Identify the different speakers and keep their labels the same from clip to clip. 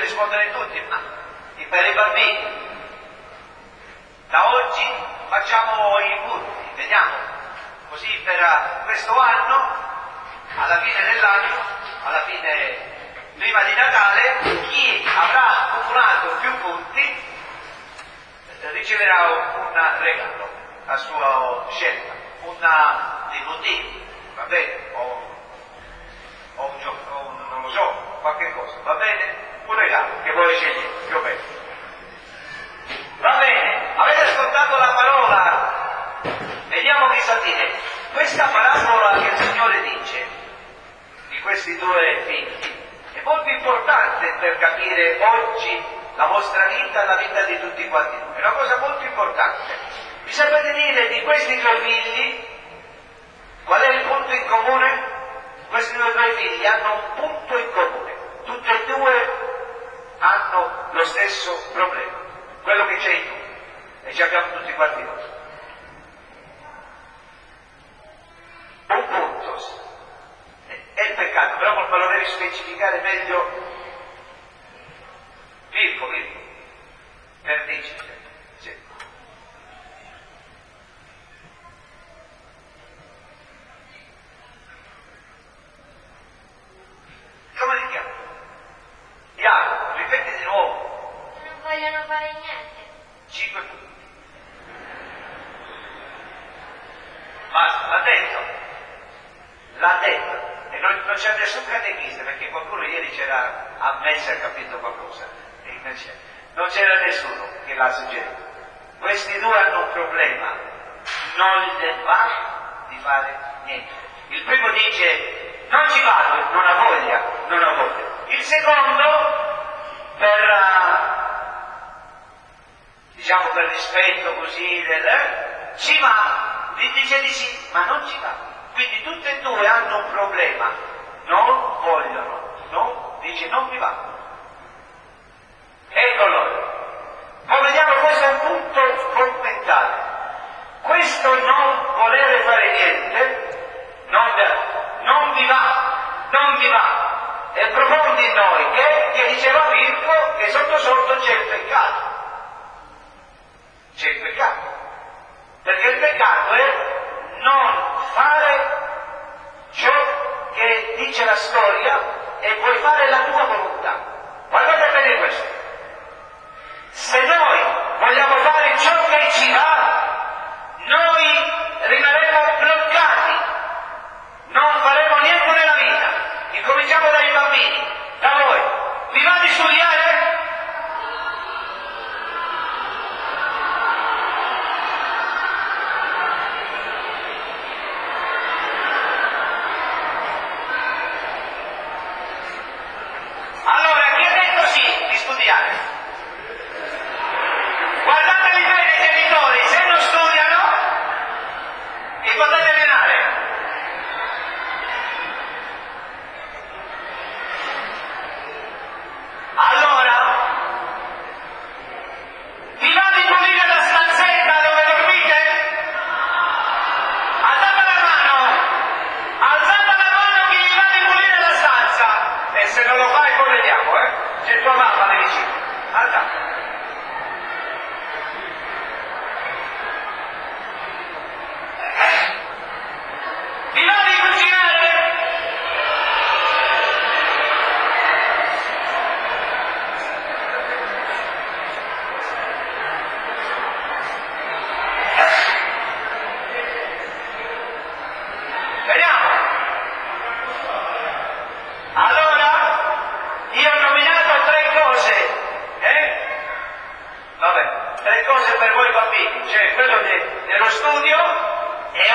Speaker 1: rispondere tutti, ma per i bambini, da oggi facciamo i punti, vediamo, così per questo anno, alla fine dell'anno, alla fine, prima di Natale, chi avrà accumulato più punti riceverà un regalo a sua scelta, una DVD, va bene, o un gioco, non lo so, qualche cosa, va bene? Un regalo che voi scegliete, più o meno. Va bene, avete ascoltato la parola? Vediamo cosa dire. Questa parabola che il Signore dice di questi due figli è molto importante per capire oggi la vostra vita e la vita di tutti quanti noi. È una cosa molto importante. Vi sapete dire di questi due figli qual è il punto in comune? Questi due figli hanno un punto in comune. Tutti e due hanno lo stesso problema, quello che c'è in noi, e ci abbiamo tutti quanti noi. Un punto è il peccato, però me lo devi specificare meglio. Virgo, per dici. Sì. Come li chiamo? Iago, ripeti di nuovo.
Speaker 2: Non vogliono fare niente.
Speaker 1: 5 punti. Basta, l'ha detto. E non c'è nessun catechista, perché qualcuno ieri c'era ammesso e ha capito qualcosa. E invece non c'era nessuno che l'ha suggerito. Questi due hanno un problema, non gli va di fare niente. Il primo dice non ci vado, non ha voglia. Il secondo, per rispetto così, ci va, gli dice di sì, ma non ci va. Quindi tutte e due hanno un problema, non vogliono, non mi va. Eccolo. Ma vediamo, questo è un punto fondamentale. Questo non volere fare niente, non vi va. È profondo in noi, che diceva Virgo, che sotto c'è il peccato. C'è il peccato. Perché il peccato è non fare ciò che dice la storia e puoi fare la tua volontà. Guardate bene questo. Se noi vogliamo fare ciò che ci va, noi rimarremo bloccati, non faremo niente nella vita. Incominciamo dai bambini, da voi. Vi va di studiare? Allora, chi ha detto sì di studiare? Guardateli bene, genitori, se non studiano, li potete allenare. Allora, vi va di pulire la stanzetta dove dormite? Alzate la mano chi vi va di pulire la stanza. E se non lo fai poi vediamo, c'è tua mamma lì vicino. Alzate. Vi va di cucinare? Vediamo. Allora, io ho nominato 3 cose, Vabbè, 3 cose per voi bambini, cioè quello dello studio e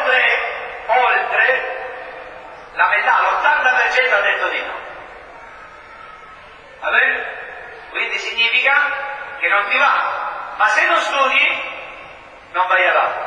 Speaker 1: oltre la metà, l'80% ha detto di no. Va bene? Quindi significa che non ti va, ma se non studi non vai avanti.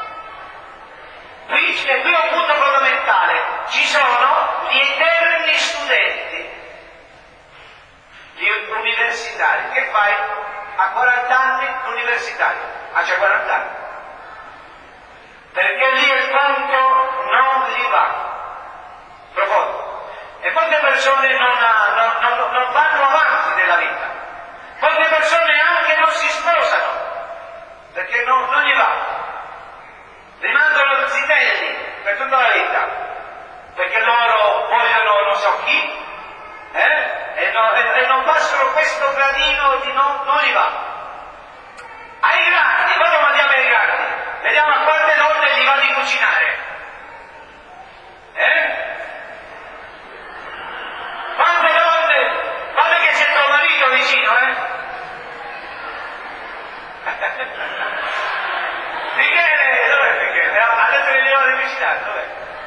Speaker 1: Qui è un punto fondamentale, ci sono gli eterni studenti, gli universitari. Che fai? A 40 anni l'universitario, c'è 40 anni. Perché lì il punto non gli va. Profondo. E molte persone non vanno avanti nella vita, molte persone anche non si sposano, perché non gli va, rimangono zitelli per tutta la vita, perché loro vogliono non so chi, e non passano questo gradino di non gli va. Ai grandi, noi lo mandiamo ai grandi, vediamo a quante donne gli va di cucinare. Quante donne? Guarda che c'è tuo marito vicino, Michele, dov'è Michele? Ha detto che gli va di cucinare, dov'è?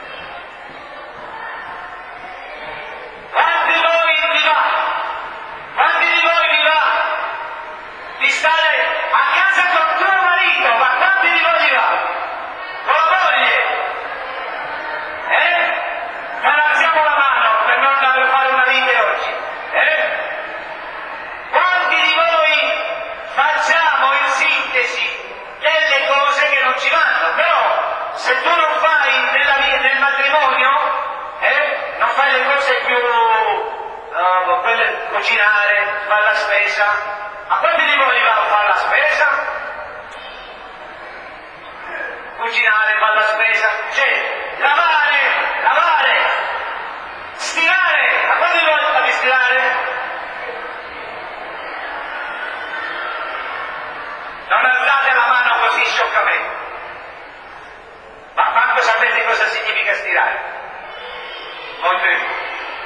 Speaker 1: Quanti di voi vi va? Quanti di voi vi va di stare a casa con tuo marito? Ma quanti di voi vi va? Con la moglie? Non alziamo la mano per non fare una lite oggi. Quanti di voi facciamo in sintesi delle cose che non ci vanno? Però se tu non fai nel matrimonio, non fai le cose più quelle cucinare, fare la spesa. A quanti di voi va a fare la spesa? Cucinare, fare la spesa, cioè lavare, stirare. A quanti di voi fa di stirare? Non alzate la mano così scioccamente. Ma quanto sapete cosa significa stirare? Molto.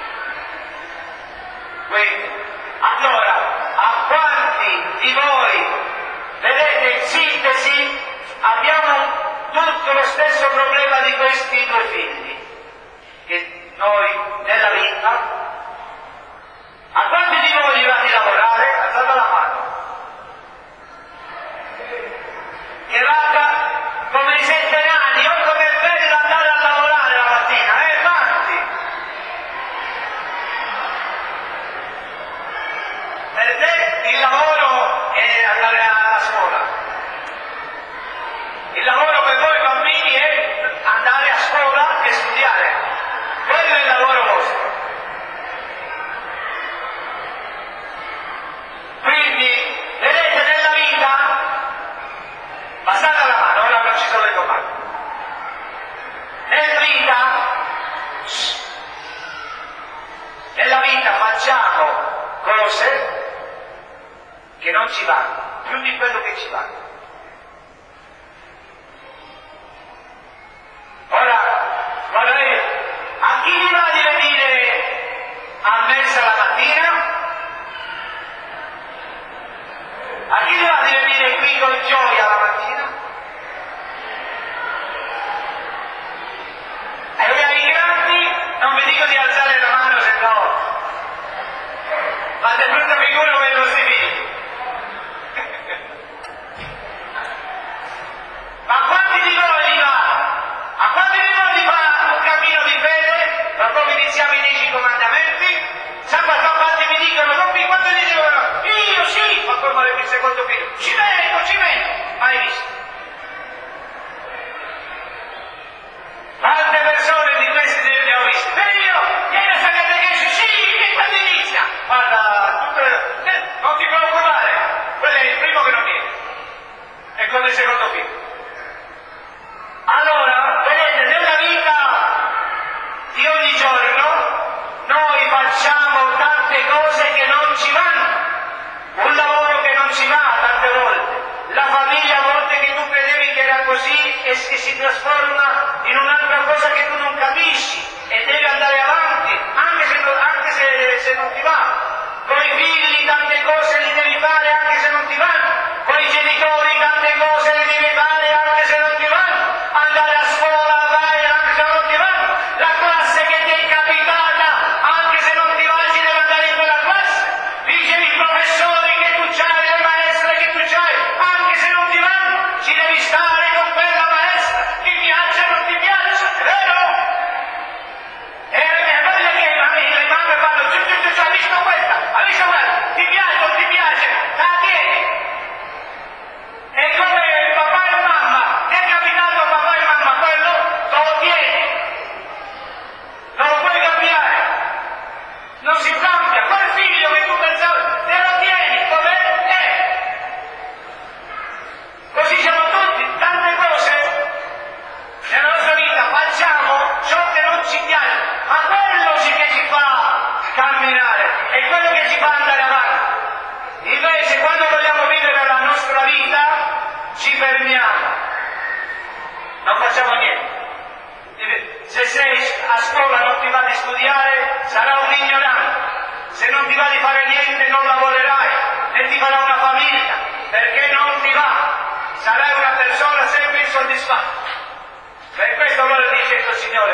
Speaker 1: Quindi, allora, a quanti di voi, vedete, in sintesi, abbiamo tutto lo stesso problema di questi due figli, che noi nella vita, a quanti di voi va di lavorare? Alzate la mano. Che vada come i 7 anni, o come è bello andare a lavorare la mattina, quanti? Per te il lavoro è andare a scuola. Il lavoro per voi bambini è andare a scuola e studiare. Quello è il lavoro vostro. Quindi, vedete, nella vita, passate la mano, ora non ci sono le domande. Nella vita facciamo cose che non ci vanno, più di quello che ci vanno. Ora, guardate, a chi vi va di venire a messa la mattina? A chi vi va di venire qui con gioia la mattina? E ai grandi non vi dico di alzare la mano, se no fate brutta figura con i vostri figli. Ma quanti di voi va? A quanti di voi fa un cammino di fede? Ma poi iniziamo i 10 comandamenti? Sapete quanti mi dicono, quanti dicono, io sì, ma poi muore il secondo figlio, ci vengo, mai visto. Quante persone di questi ne abbiamo viste? Io sta catechesi, sì, che quando inizia? Guarda, non ti preoccupare, quello è il primo che non viene, è come il secondo figlio. Allora, vedete, nella vita di ogni giorno noi facciamo tante cose che non ci vanno, un lavoro che non ci va tante volte, la famiglia a volte che tu credevi che era così e che si trasforma in un'altra cosa che tu non capisci e devi andare avanti, anche se non ti va. Con i figli tante cose li devi fare anche se non ti vanno, con i genitori tante cose le devi fare anche se non ti vanno, andare a scuola vai anche se non ti vanno, la classe che ti è capitata anche se non ti va ci deve andare in quella classe, dice i professori che tu c'hai, le maestre che tu c'hai, anche se non ti vanno ci devi stare con quella maestra, ti piaccia o non ti piaccia, è vero? è quello che ci fa andare avanti. Invece quando vogliamo vivere la nostra vita ci fermiamo, non facciamo niente. Se sei a scuola non ti va di studiare, sarà un ignorante. Se non ti va di fare niente non lavorerai, né ti farà una famiglia, perché non ti va. Sarai una persona sempre insoddisfatta. Per questo allora dice il Signore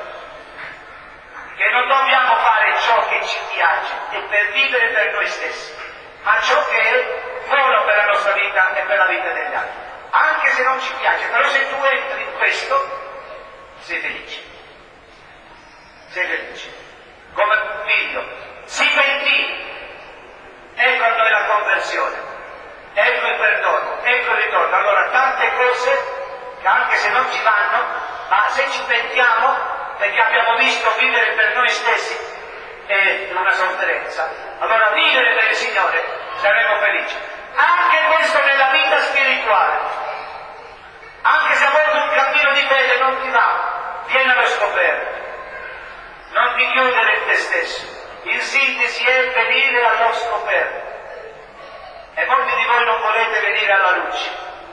Speaker 1: che non dobbiamo fare ciò che ci piace e per vivere per noi stessi, ma ciò che è buono per la nostra vita e per la vita degli altri. Anche se non ci piace, però se tu entri in questo, sei felice. Sei felice. Come un figlio. Si pentì. Ecco a noi la conversione. Ecco il perdono. Ecco il ritorno. Allora tante cose che anche se non ci vanno, ma se ci pentiamo, perché abbiamo visto vivere per noi stessi è una sofferenza, allora vivere per il Signore saremo felici. Anche questo nella vita spirituale. Anche se a volte un cammino di fede non ti va, vieni allo scoperto. Non ti chiudere in te stesso. In sintesi è venire allo scoperto. E molti di voi non volete venire alla luce.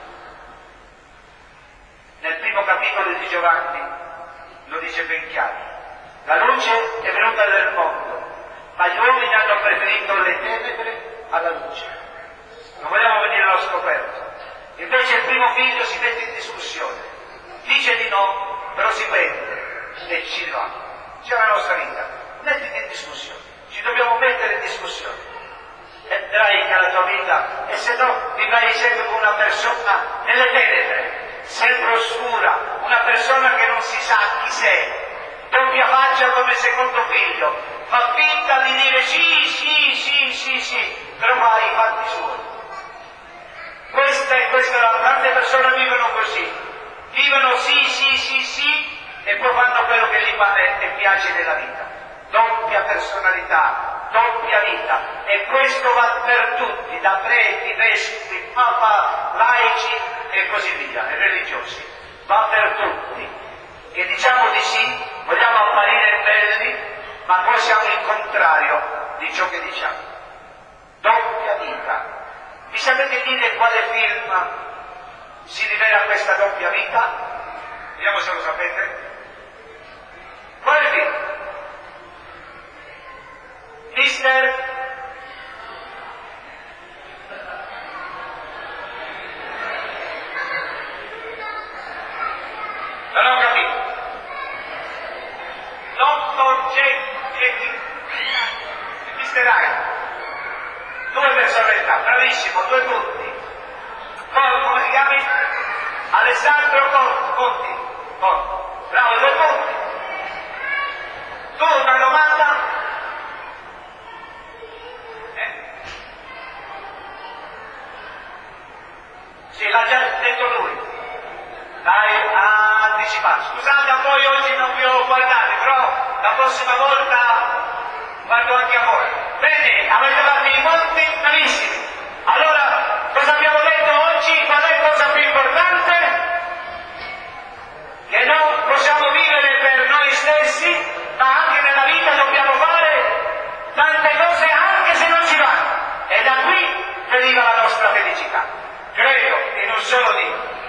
Speaker 1: Nel primo capitolo di Giovanni lo dice ben chiaro. La luce è venuta nel mondo, ma gli uomini hanno preferito le tenebre alla luce. Non vogliamo venire allo scoperto. Invece il primo figlio si mette in discussione. Dice di no, però si pente e ci va. C'è la nostra vita. Mettiti in discussione. Ci dobbiamo mettere in discussione. E vedrai che la tua vita, e se no vivrai sempre come una persona nelle tenebre, sempre oscura, una persona che non si sa chi sei, doppia faccia come secondo figlio, fa finta di dire sì, però fa i fatti suoi. Tante persone vivono così, vivono sì, e poi fanno quello che gli pare e piace nella vita. Doppia personalità, doppia vita, e questo va per tutti, da preti, vescovi, papa, laici e così via, e religiosi, va per tutti. Che diciamo di sì, vogliamo apparire belli, ma poi siamo il contrario di ciò che diciamo. Doppia vita. Mi sapete dire quale film si rivela questa doppia vita? Vediamo se lo sapete. Quale film? Mister? Non ho capito. Dottor Mister Hyde. 2 personalità, bravissimo, 2 punti. Poi come si chiami? Alessandro Conti. Bravo, 2 punti. Tu una domanda? Sì, l'ha già detto lui. Dai, ha anticipato. Scusate, a voi oggi non vi ho guardati, però la prossima volta guardo anche a voi. Bene, avete fatto i punti bravissimi. Allora, cosa abbiamo detto oggi? Qual è la cosa più importante? Che non possiamo vivere per noi stessi, ma anche nella vita dobbiamo fare tante cose anche se non ci vanno. E da qui deriva la nostra felicità. Credo in un solo Dio.